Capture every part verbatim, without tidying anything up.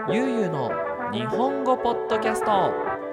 ゆうゆうの日本語ポッドキャスト。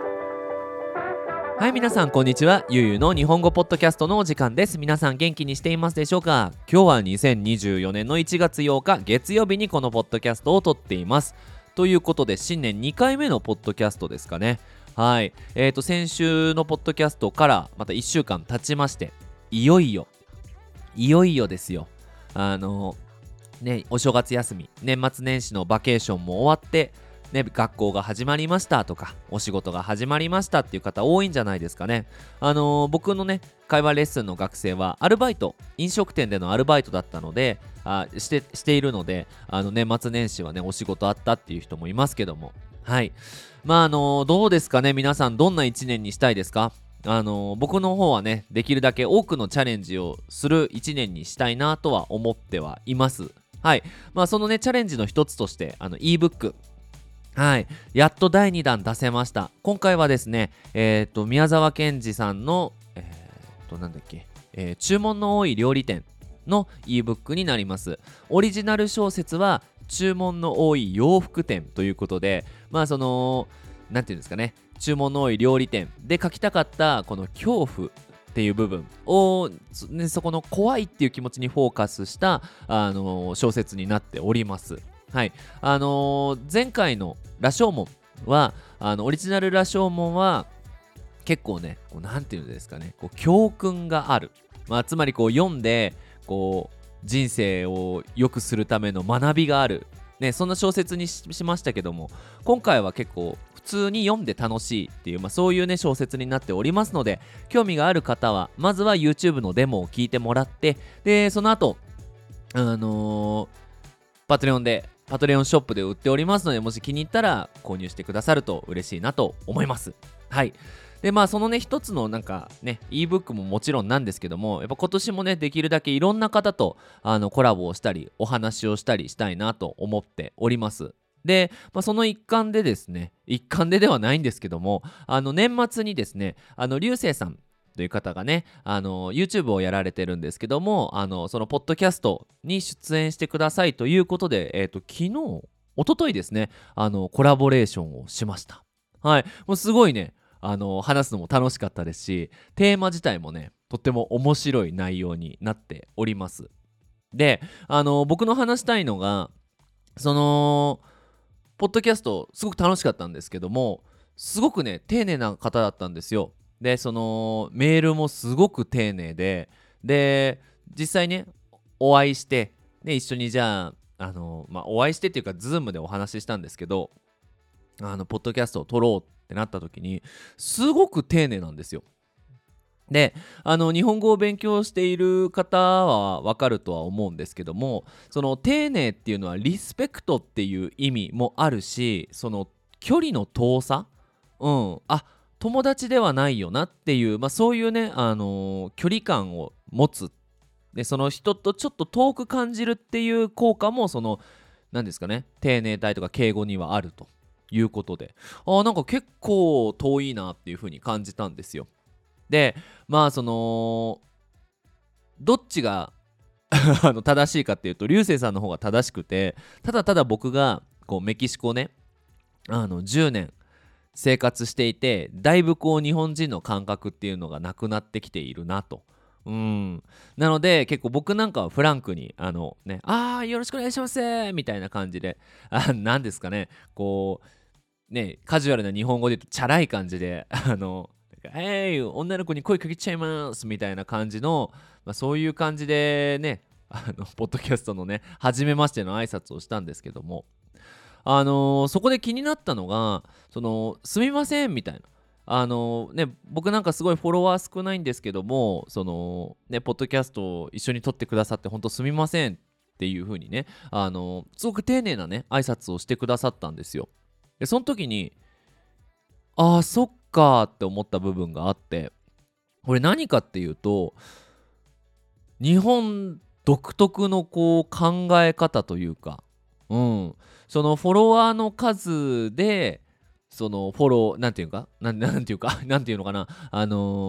はい、皆さんこんにちは。ゆうゆうの日本語ポッドキャストのお時間です。皆さん元気にしていますでしょうか？今日はにせんにじゅうよねんのいちがつようか月曜日にこのポッドキャストを撮っています。ということで新年にかいめのポッドキャストですかね。はい、えーと先週のポッドキャストからまたいっしゅうかん経ちまして、いよいよいよいよですよ。あのね、お正月休み、年末年始のバケーションも終わって、ね、学校が始まりましたとかお仕事が始まりましたっていう方多いんじゃないですかね。あのー僕のね会話レッスンの学生はアルバイト、飲食店でのアルバイトだったのであしてしているので、あの年末年始はねお仕事あったっていう人もいますけども、はい、まああのーどうですかね。皆さんどんないちねんにしたいですか？あのー僕の方はねできるだけ多くのチャレンジをするいちねんにしたいなとは思ってはいます。はい、まあそのねチャレンジの一つとしてあの ebook、 はい、やっとだいにだん出せました。今回はですね、えっ、と宮沢賢治さんのえっ、となんだっけ、えー注文の多い料理店の ebook になります。オリジナル小説は注文の多い洋服店ということで、まあそのなんていうんですかね、注文の多い料理店で書きたかったこの恐怖っていう部分を、そね、そこの怖いっていう気持ちにフォーカスした、あのー小説になっております。はい、あのー前回の羅生門はあのオリジナル羅生門は結構ねこうなんていうんですかね、こう教訓がある、まあ、つまりこう読んでこう人生を良くするための学びがある、ね、そんな小説に し, しましたけども、今回は結構普通に読んで楽しいっていう、まあ、そういうね小説になっておりますので、興味がある方はまずは YouTube のデモを聞いてもらって、でその後あのーパトレオンでパトレオンショップで売っておりますので、もし気に入ったら購入してくださると嬉しいなと思います。はい。でまあそのね一つのなんかね ebook ももちろんなんですけども、やっぱ今年もねできるだけいろんな方とあのコラボをしたりお話をしたりしたいなと思っております。で、まあ、その一環でですね、一環でではないんですけども、あの年末にですね、あの流星さんという方がね、あの YouTube をやられてるんですけども、あのそのポッドキャストに出演してくださいということで、えっ、と昨日一昨日ですね、あのコラボレーションをしました。はい、もうすごいね、あの話すのも楽しかったですし、テーマ自体もねとっても面白い内容になっております。で、あの僕の話したいのが、そのポッドキャストすごく楽しかったんですけども、すごくね丁寧な方だったんですよ。でそのメールもすごく丁寧で、で実際ねお会いして、ね、一緒にじゃああの、まあ、お会いしてっていうかズームでお話ししたんですけど、あのポッドキャストを撮ろうってなった時にすごく丁寧なんですよ。であの日本語を勉強している方はわかるとは思うんですけども、その丁寧っていうのはリスペクトっていう意味もあるし、その距離の遠さ、うんあ友達ではないよなっていう、まあ、そういうね、あのー距離感を持つ、でその人とちょっと遠く感じるっていう効果も、その何ですかね、丁寧体とか敬語にはあるということで、あーなんか結構遠いなっていう風に感じたんですよ。でまあそのどっちがあの正しいかっていうと、流星さんの方が正しくて、ただただ僕がこうメキシコね、あのじゅうねん生活していて、だいぶこう日本人の感覚っていうのがなくなってきているなと。うんなので結構僕なんかはフランクにあのね、あーよろしくお願いしますみたいな感じで、あなんですかね、こうねカジュアルな日本語で言うとチャラい感じであの「えい女の子に声かけちゃいます」みたいな感じの、まあ、そういう感じでね、あのポッドキャストのね初めましての挨拶をしたんですけども、あのーそこで気になったのが、そのすみませんみたいな、あのーね僕なんかすごいフォロワー少ないんですけども、そのねポッドキャストを一緒に撮ってくださって本当すみませんっていう風にね、あのーすごく丁寧なね挨拶をしてくださったんですよ。でその時に、あーそっかーって思った部分があって、これ何かっていうと、日本独特のこう考え方というか、うん、そのフォロワーの数で、そのフォローなんていうか、なんなんていうかなんていうのかな、あのー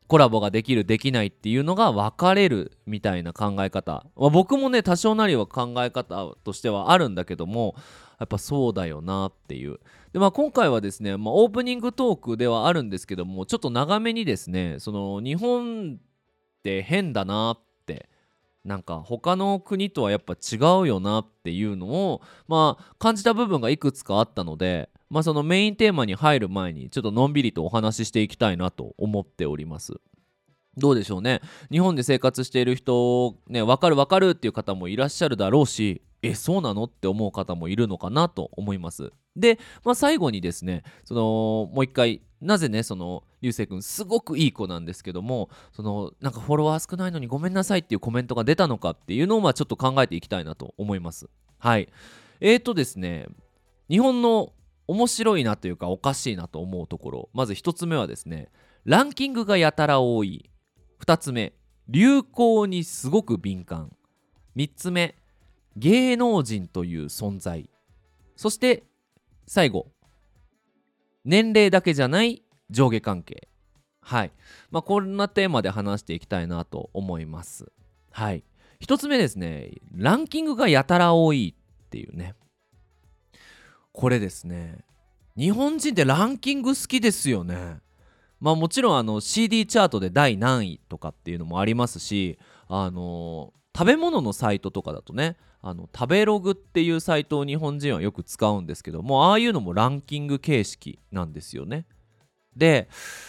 コラボができるできないっていうのが分かれるみたいな考え方、まあ、僕もね多少なりは考え方としてはあるんだけども、やっぱそうだよなっていう。で、まあ、今回はですね、まあ、オープニングトークではあるんですけども、ちょっと長めにですね、その日本って変だなって、なんか他の国とはやっぱ違うよなっていうのを、まあ、感じた部分がいくつかあったので、まあ、そのメインテーマに入る前にちょっとのんびりとお話ししていきたいなと思っております。どうでしょうね。日本で生活している人ね、分かる分かるっていう方もいらっしゃるだろうし、えそうなのって思う方もいるのかなと思います。で、まあ、最後にですね、そのもう一回なぜね、その流星くんすごくいい子なんですけども、そのなんかフォロワー少ないのにごめんなさいっていうコメントが出たのかっていうのをまあちょっと考えていきたいなと思います。はい。えーとですね、日本の面白いなというかおかしいなと思うところ、まず一つ目はですね、ランキングがやたら多い。二つ目、流行にすごく敏感。三つ目、芸能人という存在。そして最後、年齢だけじゃない上下関係。はい。まあこんなテーマで話していきたいなと思います。はい。一つ目ですね、ランキングがやたら多いっていうね。これですね、日本人ってランキング好きですよね。まあもちろんあの シーディー チャートでだい何位とかっていうのもありますし、あの食べ物のサイトとかだとね、あの食べログっていうサイトを日本人はよく使うんですけども、ああいうのもランキング形式なんですよね。で、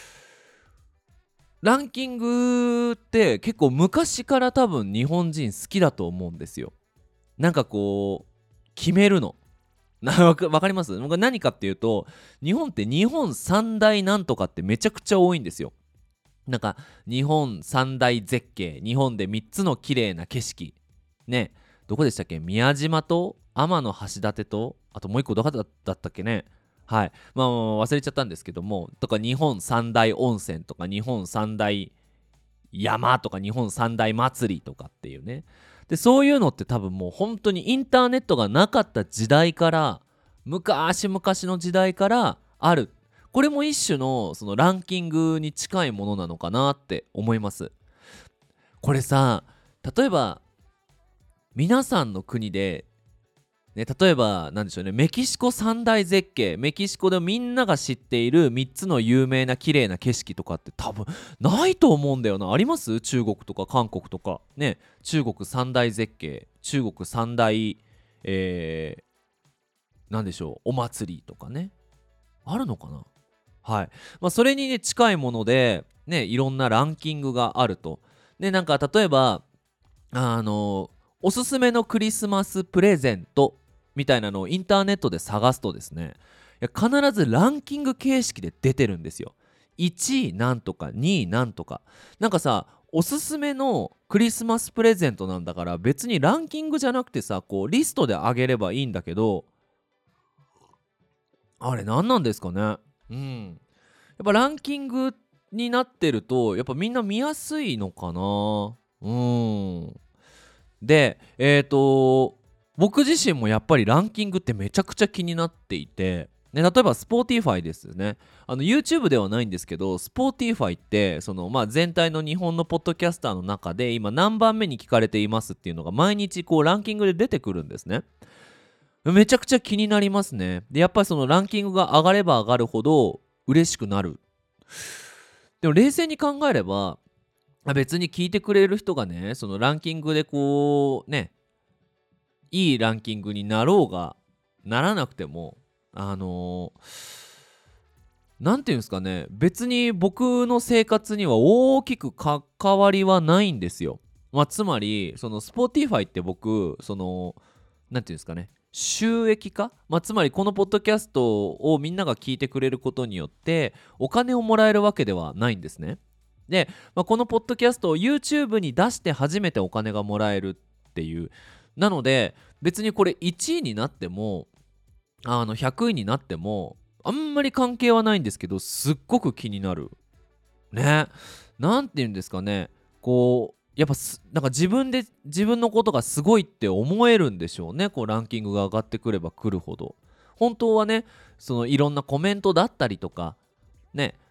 ランキングって結構昔から多分日本人好きだと思うんですよ。なんかこう決めるのなわかわかります？僕は何かっていうと、日本って日本三大なんとかってめちゃくちゃ多いんですよ。なんか日本三大絶景、日本でみっつの綺麗な景色ね、どこでしたっけ、宮島と天橋立と、あともう一個どこだったっけね。はい、まあ、まあ忘れちゃったんですけども、とか日本三大温泉とか日本三大山とか日本三大祭りとかっていうね。でそういうのって多分もう本当にインターネットがなかった時代から、昔々の時代からある。これも一種のそのランキングに近いものなのかなって思います。これさ、例えば皆さんの国でね、例えばなんでしょうね、メキシコ三大絶景、メキシコでみんなが知っているみっつの有名な綺麗な景色とかって多分ないと思うんだよな。あります？中国とか韓国とかね。中国三大絶景、中国三大えー、なんでしょう、お祭りとかね、あるのかな。はい。まあそれにね近いものでね、いろんなランキングがあると。ね、なんか例えばあのおすすめのクリスマスプレゼントみたいなのをインターネットで探すとですね、いや必ずランキング形式で出てるんですよ。いちいなんとかにいなんとか。なんかさ、おすすめのクリスマスプレゼントなんだから別にランキングじゃなくてさ、こうリストであげればいいんだけど、あれ何なんですかね。うん。やっぱランキングになってるとやっぱみんな見やすいのかな。うん。で、えーと僕自身もやっぱりランキングってめちゃくちゃ気になっていて、ね、例えば Spotify ですね。あの YouTube ではないんですけど Spotify ってその、まあ、全体の日本のポッドキャスターの中で今何番目に聞かれていますっていうのが毎日こうランキングで出てくるんですね。めちゃくちゃ気になりますね。でやっぱりそのランキングが上がれば上がるほど嬉しくなる。でも冷静に考えれば、別に聞いてくれる人がね、そのランキングでこうね、いいランキングになろうがならなくても、あのー、なんていうんですかね、別に僕の生活には大きく関わりはないんですよ。まあつまりその Spotify って僕そのなんていうんですかね、収益化、まあ、つまりこのポッドキャストをみんなが聞いてくれることによってお金をもらえるわけではないんですね。で、まあ、このポッドキャストを YouTube に出して初めてお金がもらえるっていう。なので別にこれいちいになってもあのひゃくいになってもあんまり関係はないんですけど、すっごく気になるね。なんて言うんですかね、こうやっぱすなんか自分で自分のことがすごいって思えるんでしょうね。こうランキングが上がってくればくるほど、本当はね、そのいろんなコメントだったりとかね、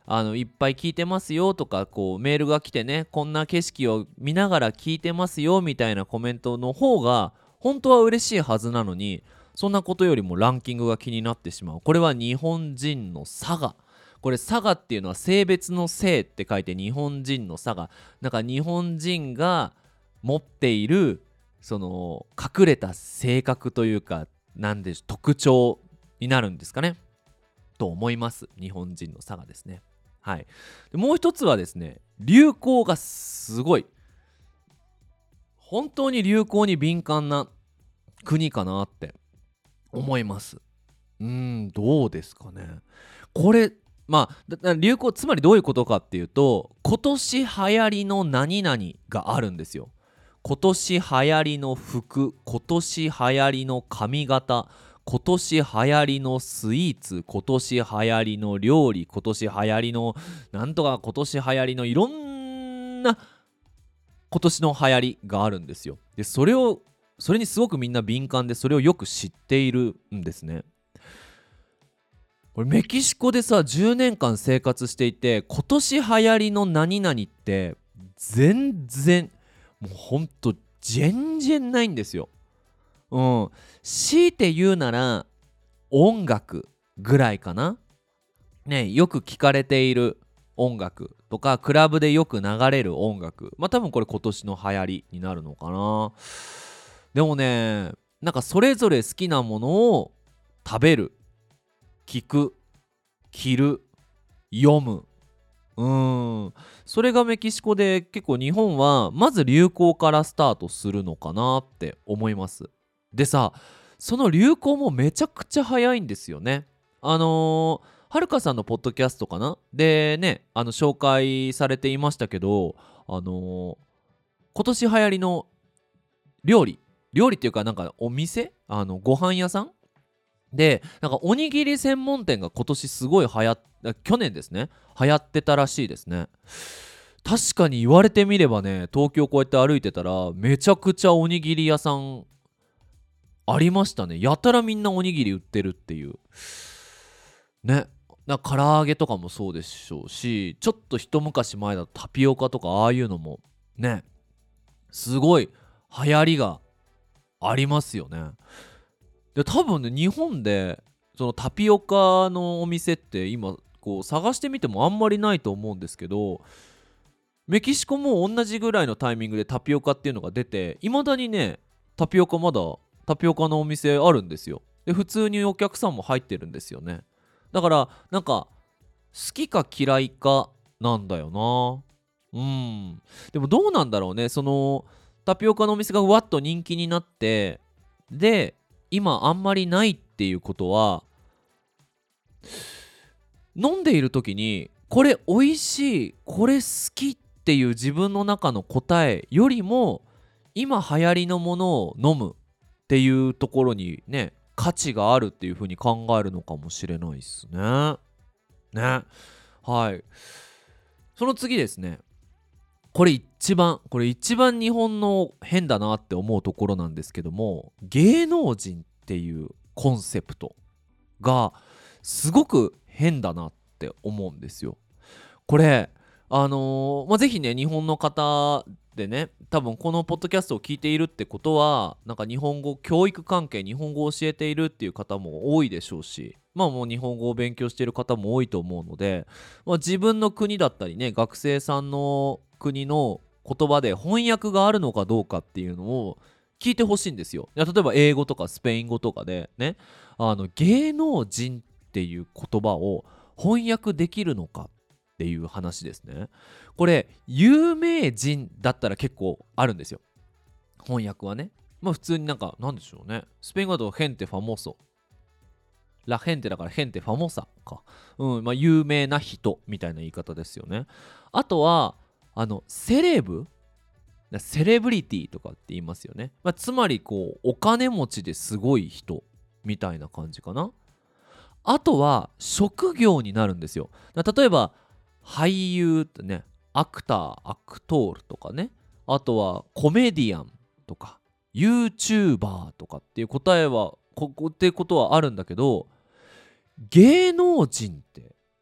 あのいっぱい聞いてますよとか、こうメールが来てね、こんな景色を見ながら聞いてますよみたいなコメントの方が本当は嬉しいはずなのに、そんなことよりもランキングが気になってしまう。これは日本人の差が、これ差がっていうのは性別の性って書いて日本人の差が、なんか日本人が持っているその隠れた性格というか、なんでしょう、特徴になるんですかねと思います。日本人の差がですね。はい。でもう一つはですね、流行がすごい、本当に流行に敏感な国かなって思います。うーん、どうですかね。これ、まあだだ流行、つまりどういうことかっていうと、今年流行りの何々があるんですよ。今年流行りの服、今年流行りの髪型、今年流行りのスイーツ、今年流行りの料理、今年流行りのなんとか、今年流行りのいろんな今年の流行りがあるんですよ。で、それをそれにすごくみんな敏感で、それをよく知っているんですね。これメキシコでさじゅうねんかん生活していて、今年流行りの何々って全然、もうほんと全然ないんですよ。うん。強いて言うなら音楽ぐらいかな。ね、よく聞かれている音楽とか、クラブでよく流れる音楽、まあ多分これ今年の流行りになるのかな。でもね、なんかそれぞれ好きなものを食べる、聞く、着る、読む、うーん、それがメキシコで、結構日本はまず流行からスタートするのかなって思います。でさ、その流行もめちゃくちゃ早いんですよね。あのーはるかさんのポッドキャストかなでね、あの紹介されていましたけど、あのー今年流行りの料理料理っていうか、なんかお店、あのご飯屋さんで、なんかおにぎり専門店が今年すごい流行っ去年ですね、流行ってたらしいですね。確かに言われてみればね、東京こうやって歩いてたらめちゃくちゃおにぎり屋さんありましたね。やたらみんなおにぎり売ってるっていうね。な唐揚げとかもそうでしょうし、ちょっと一昔前だとタピオカとかああいうのもね、すごい流行りがありますよね。で多分ね、日本でそのタピオカのお店って今こう探してみてもあんまりないと思うんですけど、メキシコも同じぐらいのタイミングでタピオカっていうのが出て、いまだにね、タピオカまだタピオカのお店あるんですよ。で普通にお客さんも入ってるんですよね。だからなんか好きか嫌いかなんだよな。うん。でもどうなんだろうね、そのタピオカのお店がわっと人気になって、で今あんまりないっていうことは、飲んでいる時にこれ美味しい、これ好きっていう自分の中の答えよりも、今流行りのものを飲むっていうところにね、価値があるっていう風に考えるのかもしれないですね。ね。はい。その次ですね。これ一番これ一番日本の変だなって思うところなんですけども、芸能人っていうコンセプトがすごく変だなって思うんですよ。これあのーまあ、ぜひね、日本の方でね、多分このポッドキャストを聞いているってことは、なんか日本語教育関係、日本語を教えているっていう方も多いでしょうし、まあもう日本語を勉強している方も多いと思うので、まあ、自分の国だったりね、学生さんの国の言葉で翻訳があるのかどうかっていうのを聞いてほしいんですよ。いや例えば英語とかスペイン語とかでね、あの芸能人っていう言葉を翻訳できるのかっていう話ですね。これ有名人だったら結構あるんですよ、翻訳はね。まあ普通になんかなんでしょうね、スペイン語だとヘンテファモソ、ラヘンテだからヘンテファモサか、うん、まあ有名な人みたいな言い方ですよね。あとはあのセレブ、セレブリティとかって言いますよね。まあ、つまりこうお金持ちですごい人みたいな感じかな。あとは職業になるんですよ。例えば俳優ってね、アクター、アクトールとかね、あとはコメディアンとか YouTuber とかっていう答えはここってことはあるんだけど、芸能人って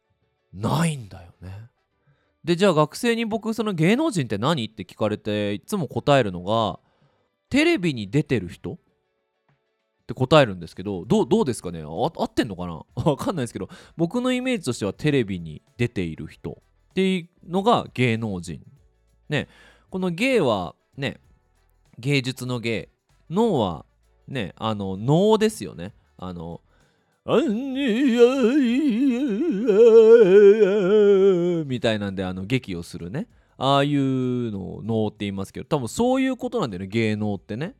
ないんだよね。でじゃあ学生に僕その芸能人って何って聞かれていつも答えるのが、テレビに出てる人って答えるんですけど、どう、どうですかね、あ合ってんのかなわかんないですけど、僕のイメージとしてはテレビに出ている人っていうのが芸能人ね。この芸はね、芸術の芸、能はね、あの能ですよね。あのあんにやいやみたいなんで、あの劇をするね、ああいうのを能って言いますけど、多分そういうことなんだよね、芸能ってね。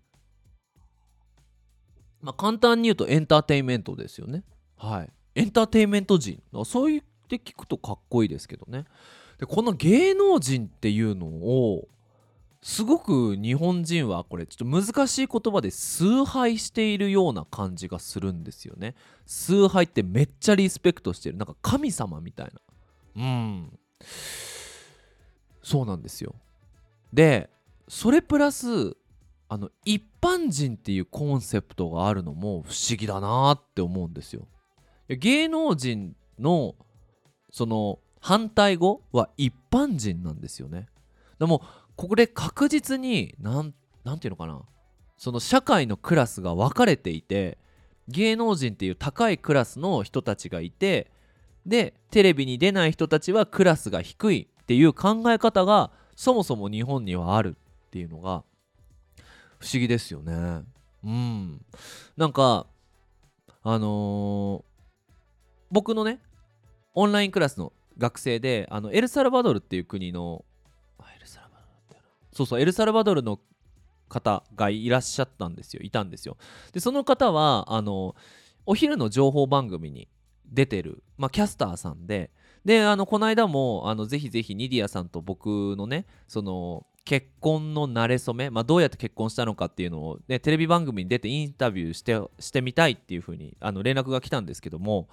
まあ簡単に言うとエンターテインメントですよね。はい、エンターテインメント人、そう言って聞くとかっこいいですけどね。でこの芸能人っていうのをすごく日本人はこれちょっと難しい言葉で崇拝しているような感じがするんですよね。崇拝ってめっちゃリスペクトしてる、なんか神様みたいな。うんそうなんですよ。でそれプラスあの一般人っていうコンセプトがあるのも不思議だなって思うんですよ。芸能人のその反対語は一般人なんですよね。でもここで確実になんなんていうのかな、その社会のクラスが分かれていて、芸能人っていう高いクラスの人たちがいて、でテレビに出ない人たちはクラスが低いっていう考え方がそもそも日本にはあるっていうのが不思議ですよね。うんなんかあのー僕のねオンラインクラスの学生で、あのエルサルバドルっていう国のあエルサルバドルだったよな、そうそうエルサルバドルの方がいらっしゃったんですよいたんですよ。でその方はあのお昼の情報番組に出てる、まあ、キャスターさんで、であのこの間もあのぜひぜひニディアさんと僕のねその結婚の馴れ初め、まあ、どうやって結婚したのかっていうのを、ね、テレビ番組に出てインタビューしてしてみたいっていう風にあに連絡が来たんですけども、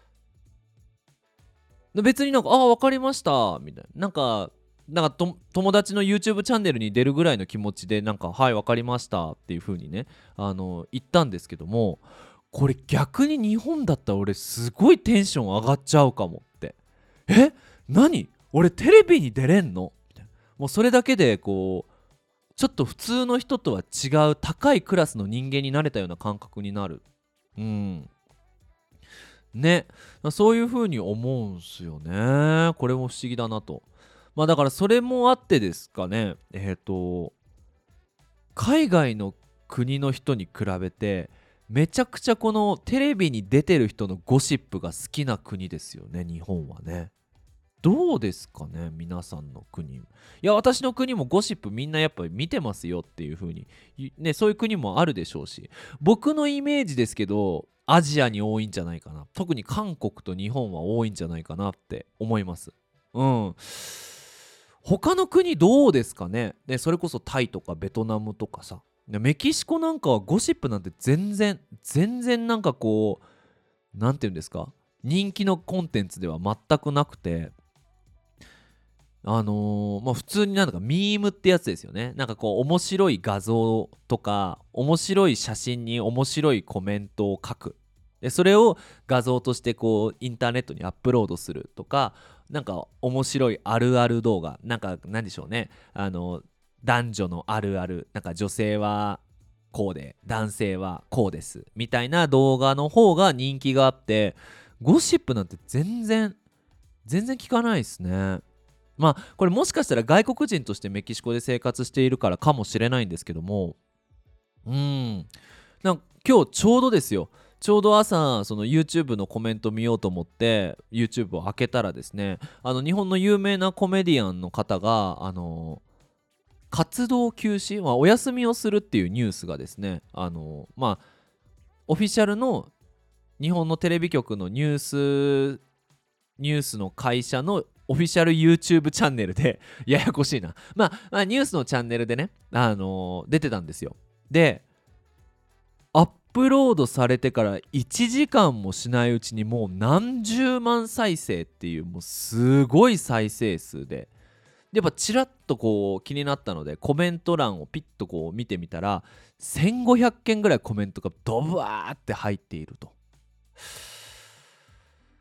別になんか「ああ分かりました」みたいな、なんかなんかと友達の YouTube チャンネルに出るぐらいの気持ちでなんか「はい分かりました」っていう風にねあの言ったんですけども、これ逆に日本だったら俺すごいテンション上がっちゃうかもって。え何俺テレビに出れんのみたいな。もうそれだけでこうちょっと普通の人とは違う高いクラスの人間になれたような感覚になる。うんね、そういう風に思うんすよね。これも不思議だなと。まあだからそれもあってですかね、えっと海外の国の人に比べてめちゃくちゃこのテレビに出てる人のゴシップが好きな国ですよね、日本はね。どうですかね、皆さんの国。いや私の国もゴシップみんなやっぱり見てますよっていう風にね、そういう国もあるでしょうし、僕のイメージですけどアジアに多いんじゃないかな、特に韓国と日本は多いんじゃないかなって思います。うん他の国どうですかね。でそれこそタイとかベトナムとかさ、メキシコなんかはゴシップなんて全然全然なんかこうなんていうんですか、人気のコンテンツでは全くなくて、あのー、まあ普通になんだかミームってやつですよね。なんかこう面白い画像とか面白い写真に面白いコメントを書く、でそれを画像としてこうインターネットにアップロードするとか、なんか面白いあるある動画、なんか何でしょうね、あの男女のあるある、なんか女性はこうで男性はこうですみたいな動画の方が人気があって、ゴシップなんて全然全然聞かないですね。まあこれもしかしたら外国人としてメキシコで生活しているからかもしれないんですけども、うーんなんか今日ちょうどですよ、ちょうど朝その YouTube のコメント見ようと思って YouTube を開けたらですね、あの日本の有名なコメディアンの方があの活動休止、まあ、お休みをするっていうニュースがですね、あのまあオフィシャルの日本のテレビ局のニュースニュースの会社のオフィシャル YouTube チャンネルでややこしいな、まあ、まあニュースのチャンネルでね、あのー出てたんですよ。でアップロードされてからいちじかんもしないうちにもう何十万再生っていう、もうすごい再生数で、やっぱちらっとこう気になったのでコメント欄をピッとこう見てみたらせんごひゃくけんぐらいコメントがドバーって入っていると。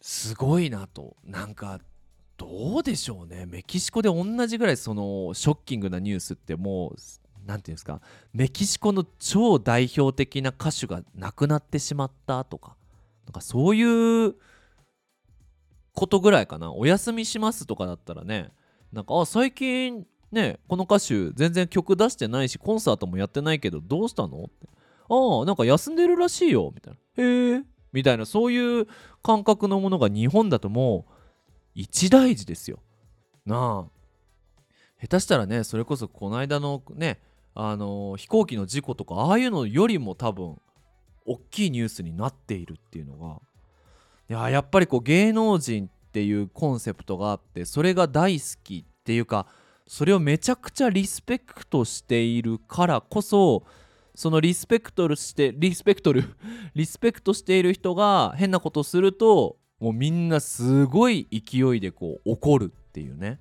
すごいなと。なんかどうでしょうね、メキシコで同じぐらいそのショッキングなニュースってもうなんていうんですか、メキシコの超代表的な歌手が亡くなってしまったとか、なんかそういうことぐらいかな。お休みしますとかだったらね、なんかあ最近ねこの歌手全然曲出してないしコンサートもやってないけどどうしたのって、ああなんか休んでるらしいよみたいな、へえみたいな、そういう感覚のものが日本だともう一大事ですよなあ。下手したらね、それこそこの間のねあのー飛行機の事故とかああいうのよりも多分大きいニュースになっているっていうのが、いややっぱりこう芸能人っていうコンセプトがあって、それが大好きっていうか、それをめちゃくちゃリスペクトしているからこそ、そのリスペクトルしてリスペクトルリスペクトしている人が変なことすると、もうみんなすごい勢いでこう怒るっていうね。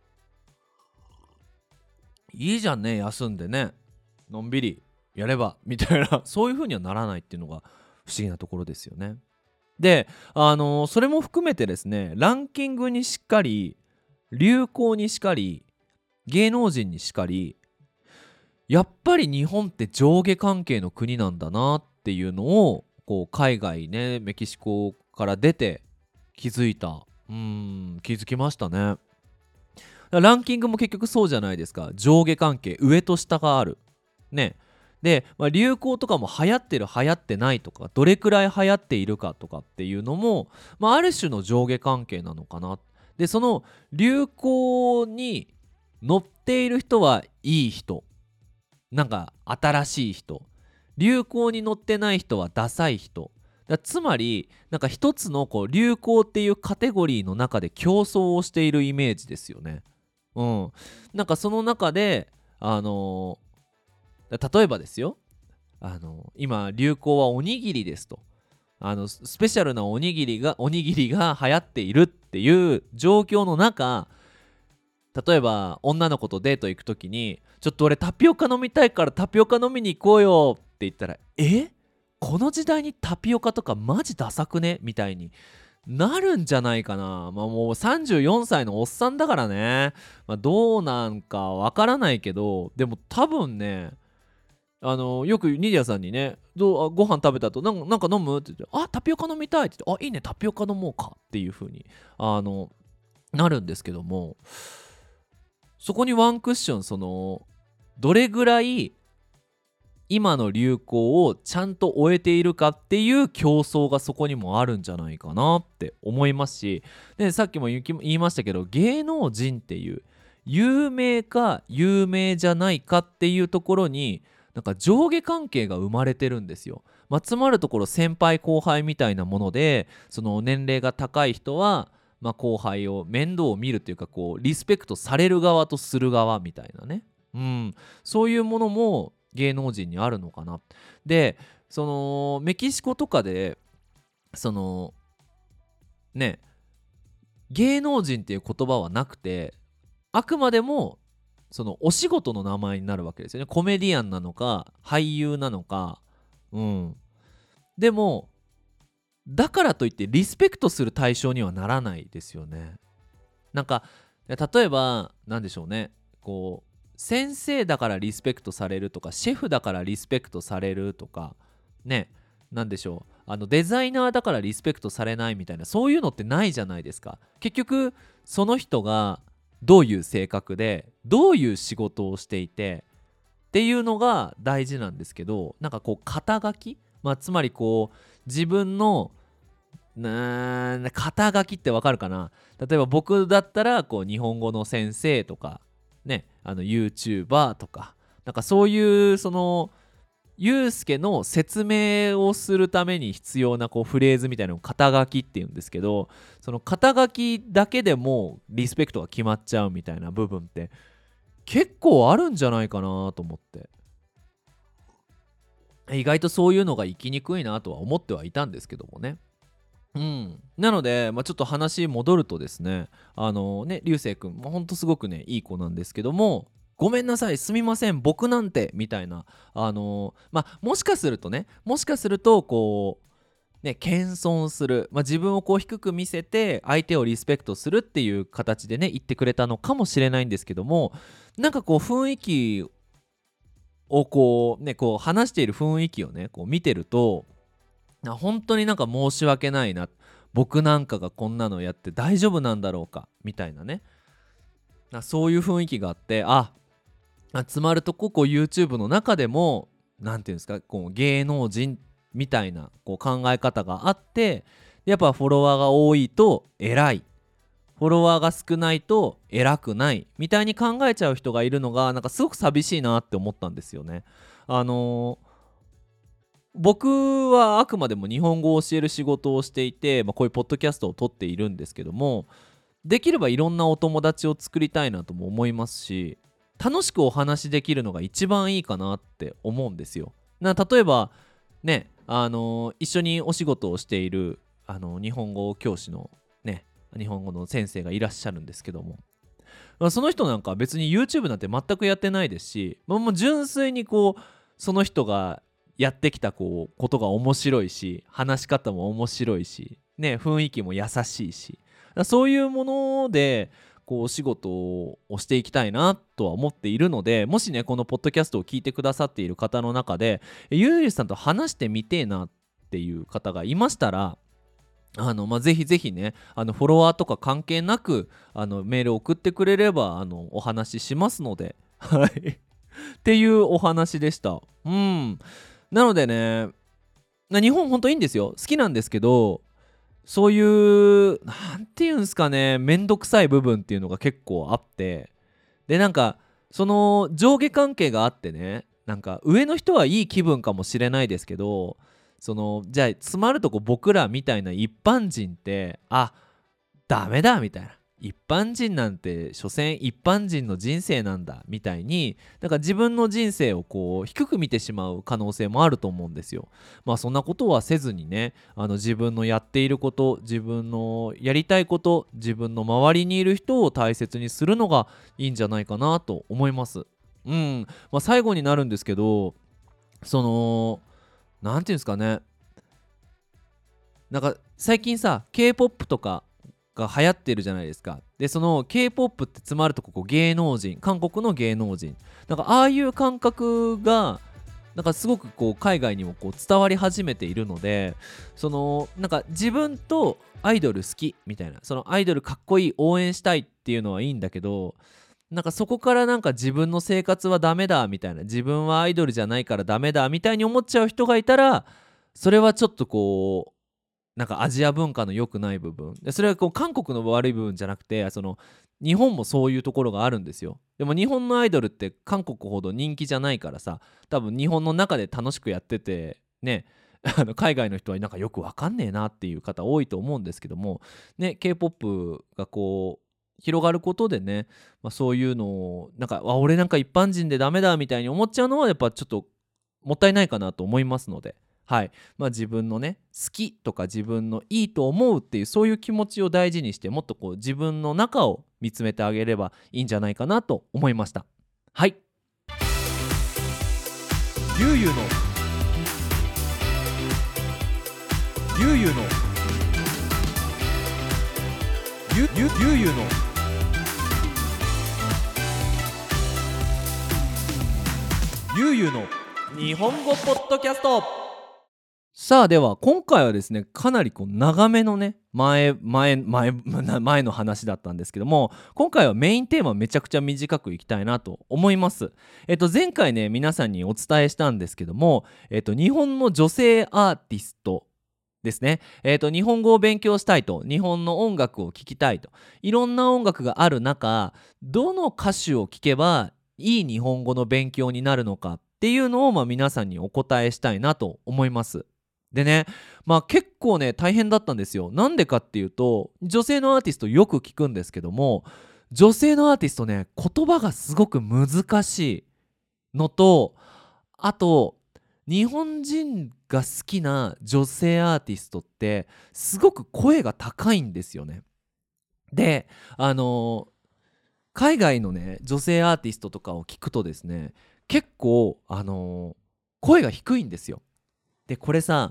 いいじゃんね休んでね、のんびりやればみたいなそういう風にはならないっていうのが不思議なところですよね。で、あのーそれも含めてですね、ランキングにしっかり、流行にしかり、芸能人にしかり、やっぱり日本って上下関係の国なんだなっていうのをこう海外ねメキシコから出て気づいた、うーん気づきましたね。ランキングも結局そうじゃないですか。上下関係、上と下があるね。で、まあ、流行とかも流行ってる流行ってないとか、どれくらい流行っているかとかっていうのも、まあ、ある種の上下関係なのかな。でその流行に乗っている人はいい人、なんか新しい人、流行に乗ってない人はダサい人だ。つまりなんか一つのこう流行っていうカテゴリーの中で競争をしているイメージですよね。うん、なんかその中であのー例えばですよ、あのー今流行はおにぎりですと、あのスペシャルなおにぎりがおにぎりが流行っているっていう状況の中、例えば女の子とデート行く時にちょっと俺タピオカ飲みたいからタピオカ飲みに行こうよって言ったら、えこの時代にタピオカとかマジダサくねみたいになるんじゃないかな。まあもうさんじゅうよんさいのおっさんだからね、まあ、どうなんかわからないけど、でも多分ね、あのよくニディアさんにね、どうあご飯食べた後なんかなんか飲むって言って、あタピオカ飲みたいって言って、あいいねタピオカ飲もうかっていう風にあのなるんですけども、そこにワンクッション、そのどれぐらい今の流行をちゃんと終えているかっていう競争がそこにもあるんじゃないかなって思いますし、でさっきも言い言いましたけど、芸能人っていう有名か有名じゃないかっていうところになんか上下関係が生まれてるんですよ。まあ、つまるところ先輩後輩みたいなもので、その年齢が高い人はまあ後輩を面倒を見るというか、こうリスペクトされる側とする側みたいなね、うん、そういうものも芸能人にあるのかな。でそのメキシコとかでそのね芸能人っていう言葉はなくて、あくまでもそのお仕事の名前になるわけですよね。コメディアンなのか俳優なのか、うん、でもだからといってリスペクトする対象にはならないですよね。なんか例えばなんでしょうね、こう先生だからリスペクトされるとか、シェフだからリスペクトされるとかね、なんでしょう、あのデザイナーだからリスペクトされないみたいな、そういうのってないじゃないですか。結局その人がどういう性格でどういう仕事をしていてっていうのが大事なんですけど、なんかこう肩書き、まあつまりこう自分のなー肩書きってわかるかな。例えば僕だったらこう日本語の先生とかね、あの YouTuber とか、なんかそういうそのユうスケの説明をするために必要なこうフレーズみたいなのを肩書きっていうんですけど、その肩書きだけでもリスペクトが決まっちゃうみたいな部分って結構あるんじゃないかなと思って、意外とそういうのが生きにくいなとは思ってはいたんですけどもね。うん、なので、まあ、ちょっと話戻るとですね、あのね流星君もほんとすごくねいい子なんですけども、ごめんなさいすみません僕なんてみたいな、あのまあもしかするとねもしかするとこうね、謙遜する、まあ、自分をこう低く見せて相手をリスペクトするっていう形でね言ってくれたのかもしれないんですけども、なんかこう雰囲気をこうねこう話している雰囲気をねこう見てると、な本当になんか申し訳ないな、僕なんかがこんなのやって大丈夫なんだろうかみたいなね、なそういう雰囲気があって、ああつまるとここう YouTube の中でもなんていうんですか、こう芸能人みたいなこう考え方があって、やっぱフォロワーが多いと偉い、フォロワーが少ないと偉くないみたいに考えちゃう人がいるのがなんかすごく寂しいなって思ったんですよね。あのー僕はあくまでも日本語を教える仕事をしていて、まあ、こういうポッドキャストを撮っているんですけども、できればいろんなお友達を作りたいなとも思いますし、楽しくお話しできるのが一番いいかなって思うんですよ。な例えばね、あのー一緒にお仕事をしている、あのー日本語教師のね日本語の先生がいらっしゃるんですけども、まあその人なんか別に YouTube なんて全くやってないですし、まあもう純粋にこうその人がやってきたこうことが面白いし、話し方も面白いしね、雰囲気も優しいし、そういうものでこうお仕事をしていきたいなとは思っているので、もしねこのポッドキャストを聞いてくださっている方の中でゆうゆうさんと話してみてえなっていう方がいましたら、あのまあ、ぜひぜひねあのフォロワーとか関係なくあのメール送ってくれればあのお話ししますのではいっていうお話でした。うんなのでね、な日本ほんといいんですよ、好きなんですけど、そういうなんていうんですかね、めんどくさい部分っていうのが結構あって、でなんかその上下関係があってね、なんか上の人はいい気分かもしれないですけど、そのじゃあつまるとこ僕らみたいな一般人ってあダメだみたいな、一般人なんて所詮一般人の人生なんだみたいに、なんか自分の人生をこう低く見てしまう可能性もあると思うんですよ。まあそんなことはせずにね、あの自分のやっていること、自分のやりたいこと、自分の周りにいる人を大切にするのがいいんじゃないかなと思います。うんまあ、最後になるんですけど、そのなんていうんですかね、なんか最近さ K-ポップ とかが流行ってるじゃないですか。でその K-ポップ ってつまるとここ芸能人、韓国の芸能人、なんかああいう感覚がなんかすごくこう海外にもこう伝わり始めているので、そのなんか自分とアイドル好きみたいな、そのアイドルかっこいい応援したいっていうのはいいんだけど、なんかそこからなんか自分の生活はダメだみたいな、自分はアイドルじゃないからダメだみたいに思っちゃう人がいたら、それはちょっとこうなんかアジア文化の良くない部分で、それはこう韓国の悪い部分じゃなくて、その日本もそういうところがあるんですよ。でも日本のアイドルって韓国ほど人気じゃないからさ、多分日本の中で楽しくやっててねあの海外の人はなんかよくわかんねえなっていう方多いと思うんですけどもね、 K-ポップ がこう広がることでね、まあ、そういうのをなんかあ俺なんか一般人でダメだみたいに思っちゃうのはやっぱちょっともったいないかなと思いますので、はいまあ、自分のね好きとか自分のいいと思うっていうそういう気持ちを大事にして、もっとこう自分の中を見つめてあげればいいんじゃないかなと思いました。はい、ゆうゆうのゆうゆうのゆゆゆうゆうのゆうゆうの日本語ポッドキャスト。さあでは今回はですね、かなりこう長めのね前前前前の話だったんですけども、今回はメインテーマめちゃくちゃ短くいきたいなと思います。えっと前回ね皆さんにお伝えしたんですけども、えっと日本の女性アーティストですね、えっと日本語を勉強したいと、日本の音楽を聴きたいと、いろんな音楽がある中、どの歌手を聴けばいい日本語の勉強になるのかっていうのをまあ皆さんにお答えしたいなと思います。でね、まあ結構ね大変だったんですよ。なんでかっていうと、女性のアーティストよく聞くんですけども、女性のアーティストね言葉がすごく難しいのと、あと日本人が好きな女性アーティストってすごく声が高いんですよね。であのー海外のね女性アーティストとかを聞くとですね、結構あのー声が低いんですよ。でこれさ、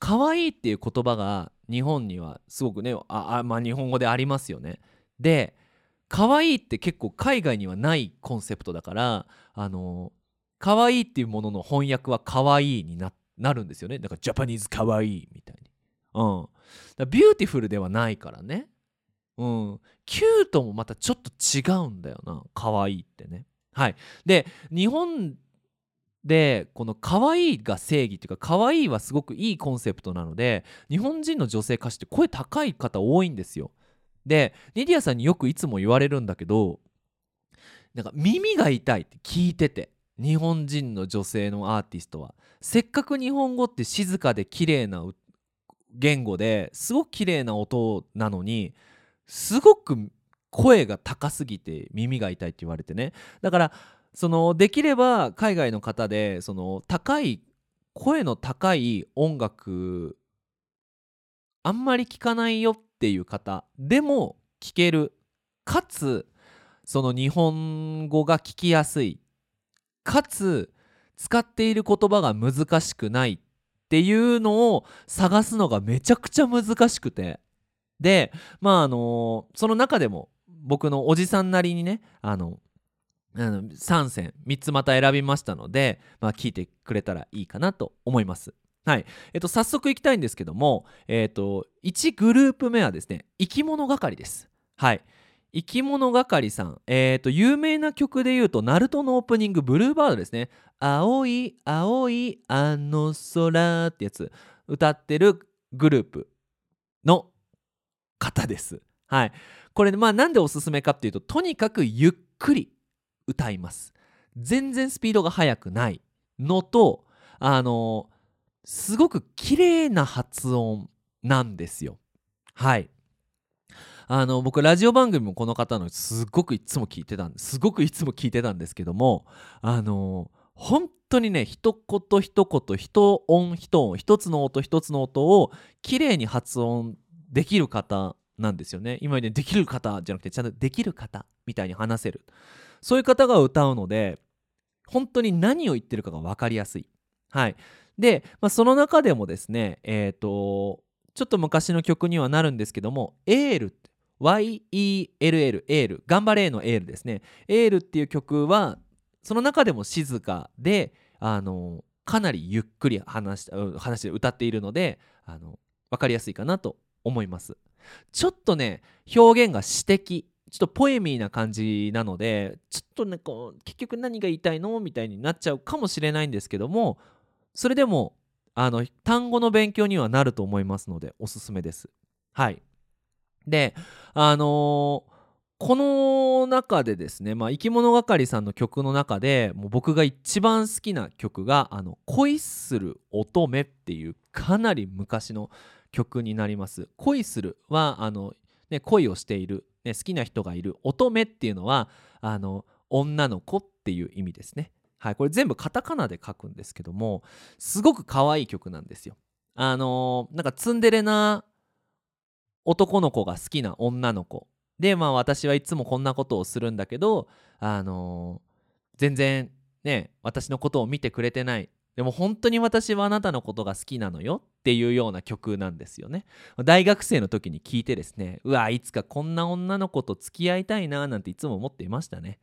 可愛いっていう言葉が日本にはすごくね、ああまあ日本語でありますよね。で可愛いって結構海外にはないコンセプトだから、あの可愛いっていうものの翻訳は可愛いに な, なるんですよね。だからジャパニーズ可愛いみたいに、うん、だからビューティフルではないからね。うん、キュートもまたちょっと違うんだよな、可愛いってね。はい。で日本でこの可愛いが正義っていうか、可愛いはすごくいいコンセプトなので、日本人の女性歌手って声高い方多いんですよ。でニディアさんによくいつも言われるんだけど、なんか耳が痛いって聞いてて、日本人の女性のアーティストはせっかく日本語って静かで綺麗なう言語ですごく綺麗な音なのに、すごく声が高すぎて耳が痛いって言われてね。だからそのできれば海外の方でその高い声の高い音楽あんまり聞かないよっていう方でも聞ける、かつその日本語が聞きやすい、かつ使っている言葉が難しくないっていうのを探すのがめちゃくちゃ難しくて、でまああのその中でも僕のおじさんなりにね、あのあのさん選みっつまた選びましたので、まあ、聞いてくれたらいいかなと思います。はい。えっと早速いきたいんですけども、えっといちグループ目はですね、生き物係です。はい。生き物係さん、えっと有名な曲で言うとナルトのオープニングブルーバードですね。青い青いあの空ってやつ歌ってるグループの方です。はい。これまあなんでおすすめかっていうと、とにかくゆっくり歌います。全然スピードが速くないのと、あのすごく綺麗な発音なんですよ。はい。あの僕ラジオ番組もこの方のすごくいつも聞いてたんですすごくいつも聞いてたんですけども、あの本当にね、一言一言一音一音一つの音一つの音を綺麗に発音できる方なんですよね。今ね、できる方じゃなくてちゃんとできる方みたいに話せる、そういう方が歌うので本当に何を言ってるかが分かりやすい。はい。で、まあ、その中でもですね、えっ、とちょっと昔の曲にはなるんですけども、エール ワイイーエルエル エール、頑張れのエールですね。エールっていう曲はその中でも静かで、あのかなりゆっくり話し話して歌っているので、あの分かりやすいかなと思います。ちょっとね、表現が詩的、ちょっとポエミーな感じなので、ちょっとねこう結局何が言いたいのみたいになっちゃうかもしれないんですけども、それでもあの単語の勉強にはなると思いますのでおすすめです。はい。であのーこの中でですね、まあ、生き物係さんの曲の中でもう僕が一番好きな曲があの恋する乙女っていうかなり昔の曲になります。恋するはあの、ね、恋をしている、ね、好きな人がいる。乙女っていうのはあの女の子っていう意味ですね。はい、これ全部カタカナで書くんですけども、すごく可愛い曲なんですよ。あのーなんかツンデレな男の子が好きな女の子で、まあ私はいつもこんなことをするんだけど、あのー全然ね私のことを見てくれてない、でも本当に私はあなたのことが好きなのよっていうような曲なんですよね。大学生の時に聞いてですね、うわいつかこんな女の子と付き合いたいななんていつも思っていましたね。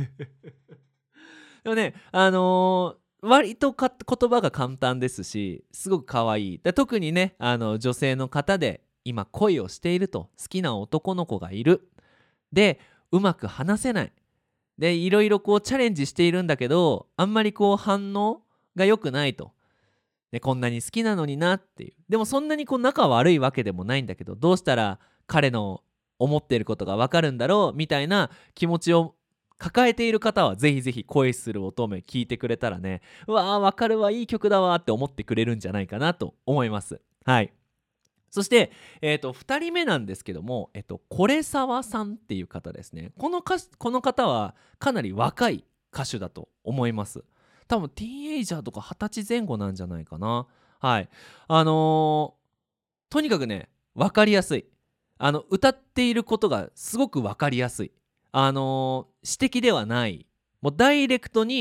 でもね、あのー割とか言葉が簡単ですし、すごく可愛い。で特にね、あの女性の方で今恋をしていると、好きな男の子がいる。で、うまく話せない。で、いろいろこうチャレンジしているんだけど、あんまりこう反応が良くないと。で、こんなに好きなのになっていう。でもそんなにこう仲悪いわけでもないんだけど、どうしたら彼の思っていることがわかるんだろうみたいな気持ちを抱えている方はぜひぜひ恋する乙女聞いてくれたらね、うわーわかるわ、いい曲だわって思ってくれるんじゃないかなと思います。はい。そして、えー、とふたりめなんですけども、えっと、これさわさんっていう方ですね。この歌この方はかなり若い歌手だと思います。多分ティーンエイジャーとかはたち前後なんじゃないかな。はい。あのーとにかくね分かりやすい。あの歌っていることがすごく分かりやすい。あのー詩的ではない、もうダイレクトに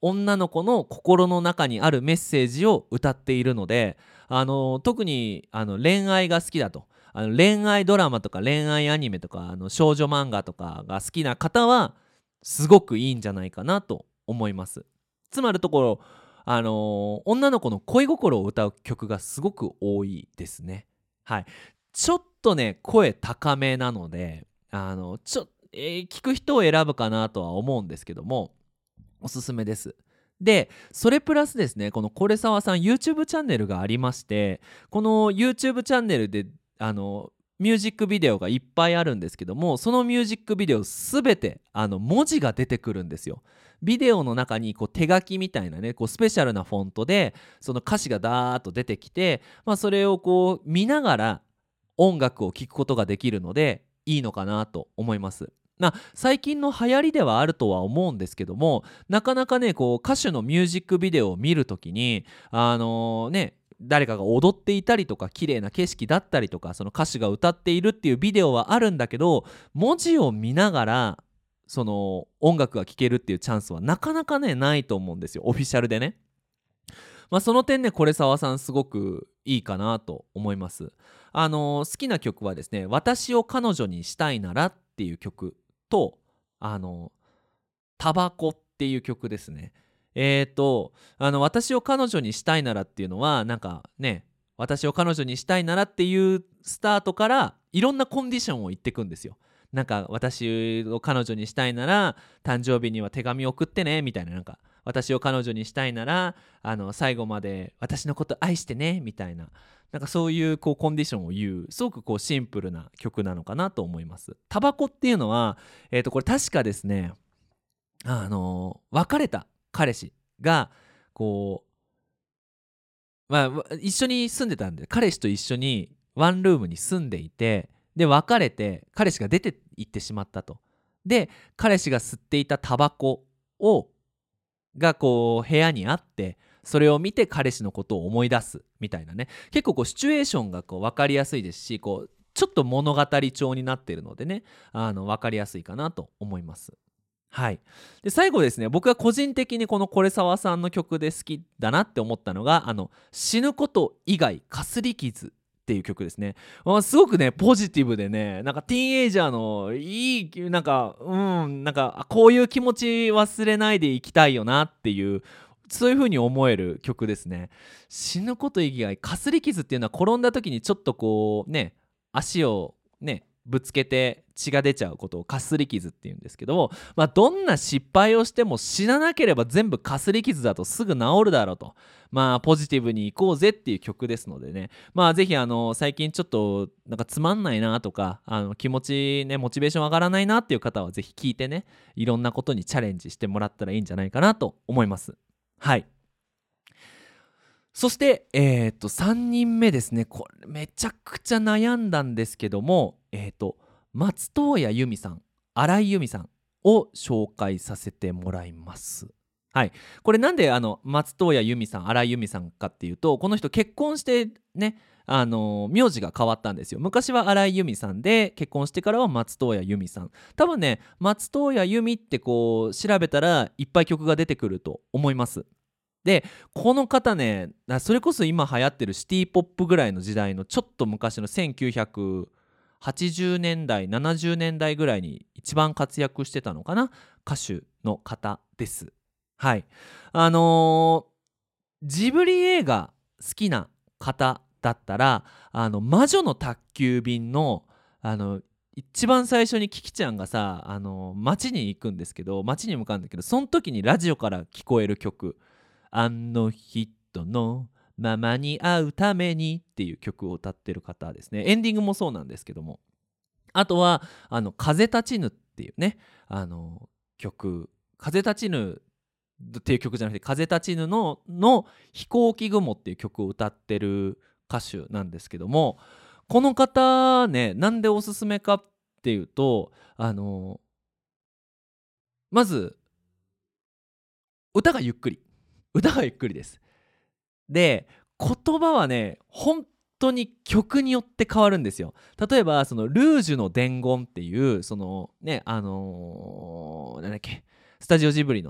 女の子の心の中にあるメッセージを歌っているので、あの特にあの恋愛が好きだと、あの恋愛ドラマとか恋愛アニメとかあの少女漫画とかが好きな方はすごくいいんじゃないかなと思います。つまるところ、あの女の子の恋心を歌う曲がすごく多いですね。はい、ちょっとね声高めなので、あのちょ、えー聞く人を選ぶかなとは思うんですけども、おすすめです。でそれプラスですね、このこれさわさん YouTube チャンネルがありまして、この YouTube チャンネルであのミュージックビデオがいっぱいあるんですけども、そのミュージックビデオすべてあの文字が出てくるんですよ。ビデオの中にこう手書きみたいなね、こうスペシャルなフォントでその歌詞がダーッと出てきて、まあ、それをこう見ながら音楽を聴くことができるのでいいのかなと思います。まあ、最近の流行りではあるとは思うんですけども、なかなかねこう歌手のミュージックビデオを見るときにあのね誰かが踊っていたりとか綺麗な景色だったりとか、その歌手が歌っているっていうビデオはあるんだけど、文字を見ながらその音楽が聴けるっていうチャンスはなかなかねないと思うんですよ、オフィシャルでね。まあ、その点ねこれ沢さんすごくいいかなと思います。あの好きな曲はですね、私を彼女にしたいならっていう曲と、あのタバコっていう曲ですね。えーとあの私を彼女にしたいならっていうのはなんかね、私を彼女にしたいならっていうスタートからいろんなコンディションを言ってくんですよ。なんか私を彼女にしたいなら誕生日には手紙送ってねみたいな、なんか私を彼女にしたいならあの最後まで私のこと愛してねみたいな、なんかそういうこうコンディションを言うすごくこうシンプルな曲なのかなと思います。タバコっていうのは、えーとこれ確かですね、あの別れた彼氏がこう、まあ、わ一緒に住んでたんで、彼氏と一緒にワンルームに住んでいて、で別れて彼氏が出て行ってしまったと。で彼氏が吸っていたタバコをがこう部屋にあって、それを見て彼氏のことを思い出すみたいなね、結構こうシチュエーションがこう分かりやすいですし、こうちょっと物語調になっているのでね、あの分かりやすいかなと思います。はい、で最後ですね、僕が個人的にこのこれさわさんの曲で好きだなって思ったのが、あの死ぬこと以外かすり傷っていう曲ですね。あすごくねポジティブでね、なんかティーンエイジャーのいいなんかうんなんかこういう気持ち忘れないでいきたいよなっていう、そういう風に思える曲ですね。死ぬこと以外かすり傷っていうのは転んだ時にちょっとこうね足をねぶつけて血が出ちゃうことをかすり傷っていうんですけども、まあ、どんな失敗をしても死ななければ全部かすり傷だとすぐ治るだろうと、まあポジティブにいこうぜっていう曲ですのでね、まあぜひあの最近ちょっとなんかつまんないなとか、あの気持ちねモチベーション上がらないなっていう方はぜひ聞いてね、いろんなことにチャレンジしてもらったらいいんじゃないかなと思います。はい。そしてえー、とさんにんめですね。これめちゃくちゃ悩んだんですけども、えー、と松任谷由実さん、新井由実さんを紹介させてもらいます。はい、これなんであの松任谷由実さん、新井由実さんかっていうと、この人結婚してね、あの名字が変わったんですよ。昔は新井由実さんで、結婚してからは松任谷由実さん。多分ね松任谷由実ってこう調べたらいっぱい曲が出てくると思います。でこの方ね、それこそ今流行ってるシティポップぐらいの時代のちょっと昔のせんきゅうひゃくはちじゅうねんだいななじゅうねんだいぐらいに一番活躍してたのかな、歌手の方です。はい、あのージブリ映画好きな方だったら、あの魔女の宅急便のあの一番最初にキキちゃんがさ、あの街に行くんですけど、街に向かうんだけど、その時にラジオから聞こえる曲、あの人のままに会うためにっていう曲を歌ってる方ですね。エンディングもそうなんですけども、あとはあの風立ちぬっていうね、あの曲、風立ちぬっていう曲じゃなくて風立ちぬのの飛行機雲っていう曲を歌ってる歌手なんですけども、この方ね、なんでおすすめかっていうと、あのまず歌がゆっくり歌がゆっくりです。で言葉はね本当に曲によって変わるんですよ。例えばそのルージュの伝言っていうそのね、あのーなんだっけ、スタジオジブリのね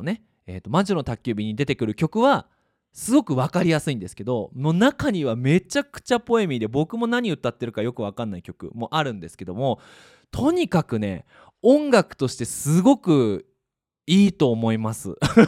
えーと、魔女の宅急便に出てくる曲はすごく分かりやすいんですけど、もう中にはめちゃくちゃポエミーで僕も何歌ってるかよく分かんない曲もあるんですけども、とにかくね音楽としてすごくいいと思います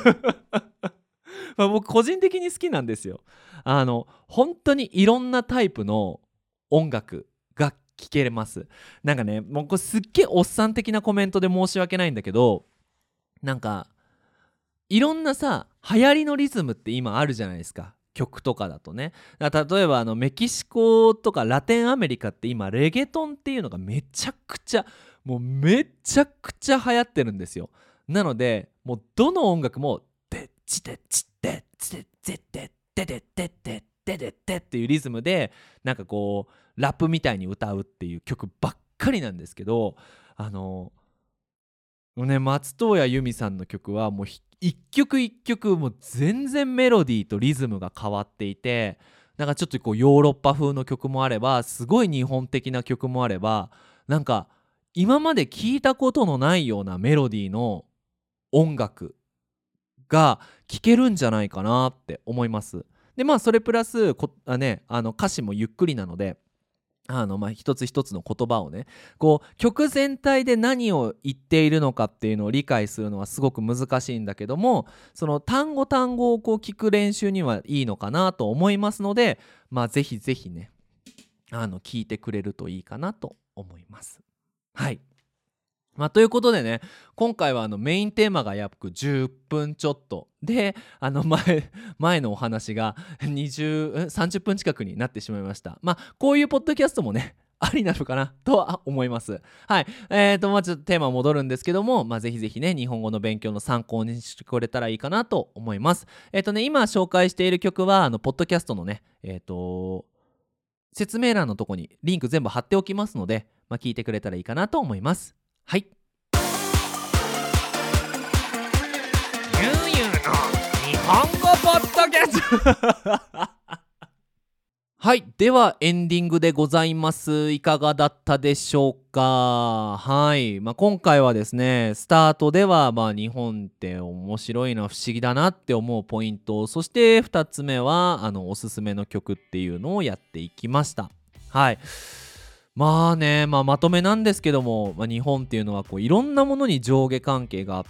まあ僕個人的に好きなんですよ。あの本当にいろんなタイプの音楽が聴けれます。なんかねもうこれすっげえおっさん的なコメントで申し訳ないんだけど、なんかいろんなさ流行りのリズムって今あるじゃないですか、曲とかだとね。だから例えばあのメキシコとかラテンアメリカって今レゲトンっていうのがめちゃくちゃもうめちゃくちゃ流行ってるんですよ。なのでもうどの音楽もでちでちでちででででででででででっていうリズムでなんかこうラップみたいに歌うっていう曲ばっかりなんですけど、あのもうね松任谷由実さんの曲はもう一曲一曲もう全然メロディーとリズムが変わっていて、なんかちょっとこうヨーロッパ風の曲もあればすごい日本的な曲もあれば、なんか今まで聞いたことのないようなメロディーの音楽が聴けるんじゃないかなって思います。でまあそれプラスこあ、ね、あの歌詞もゆっくりなので、あのまあ一つ一つの言葉をねこう曲全体で何を言っているのかっていうのを理解するのはすごく難しいんだけども、その単語単語をこう聞く練習にはいいのかなと思いますので、まあぜひぜひねあの聞いてくれるといいかなと思います。はい、まあ、ということでね今回はあのメインテーマが約じゅっぷんちょっとで、あの 前, 前のお話がにじゅう、さんじゅっぷん近くになってしまいました。まあこういうポッドキャストもねありなのかなとは思います。はい、えーとまあちょっとテーマ戻るんですけども、まあぜひぜひね日本語の勉強の参考にしてくれたらいいかなと思います。えっ、ー、とね今紹介している曲はあのポッドキャストのねえっ、ー、と説明欄のとこにリンク全部貼っておきますので、まあ、聞いてくれたらいいかなと思います。はい、ゆうゆうの日本語ポッドキャストはい、ではエンディングでございます。いかがだったでしょうか。はい、まあ、今回はですねスタートではまあ日本って面白いな不思議だなって思うポイント、そしてふたつめはあのおすすめの曲っていうのをやっていきました。はい、まあね、まあ、まとめなんですけども、まあ、日本っていうのはこういろんなものに上下関係があって、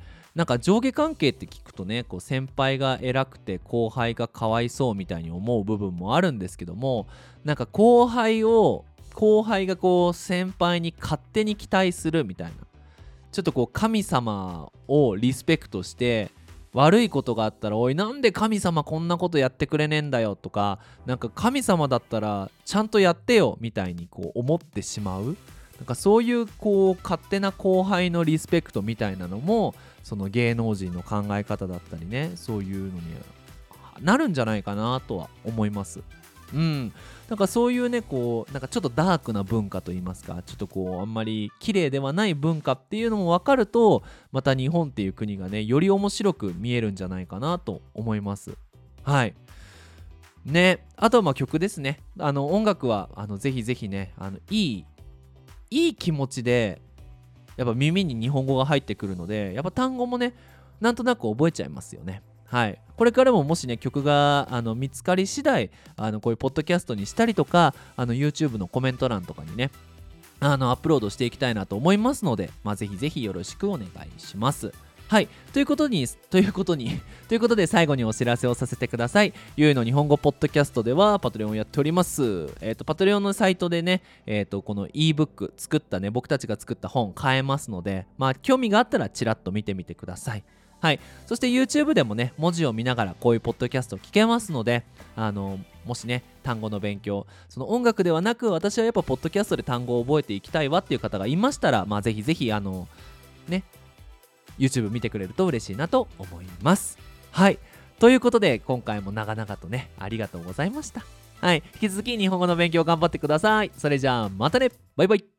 なんか上下関係って聞くとねこう先輩が偉くて後輩がかわいそうみたいに思う部分もあるんですけども、なんか後輩を後輩がこう先輩に勝手に期待するみたいな、ちょっとこう神様をリスペクトして悪いことがあったらおいなんで神様こんなことやってくれねえんだよとか、なんか神様だったらちゃんとやってよみたいにこう思ってしまう、なんかそういうこう勝手な後輩のリスペクトみたいなのもその芸能人の考え方だったりね、そういうのになるんじゃないかなとは思います。うん、なんかそういうねこうなんかちょっとダークな文化といいますか、ちょっとこうあんまり綺麗ではない文化っていうのも分かると、また日本っていう国がねより面白く見えるんじゃないかなと思います。はいね、あとはまあ曲ですね。あの音楽はあのぜひぜひねあのいいいい気持ちでやっぱ耳に日本語が入ってくるので、やっぱ単語もねなんとなく覚えちゃいますよね。はい、これからももしね曲があの見つかり次第あのこういうポッドキャストにしたりとか、あの YouTube のコメント欄とかにねあのアップロードしていきたいなと思いますので、まあ、ぜひぜひよろしくお願いします。はい、ということにということにということで最後にお知らせをさせてください。ゆうの日本語ポッドキャストではパトレオンをやっております。えっ、ー、とパトレオンのサイトでね、えっ、ー、とこの ebook 作ったね僕たちが作った本買えますので、まあ興味があったらちらっと見てみてください。はい、そして YouTube でもね文字を見ながらこういうポッドキャスト聞けますので、あのもしね単語の勉強、その音楽ではなく私はやっぱポッドキャストで単語を覚えていきたいわっていう方がいましたら、まあぜひぜひあのね YouTube 見てくれると嬉しいなと思います。はい、ということで今回も長々とねありがとうございました。はい、引き続き日本語の勉強頑張ってください。それじゃあまたね、バイバイ。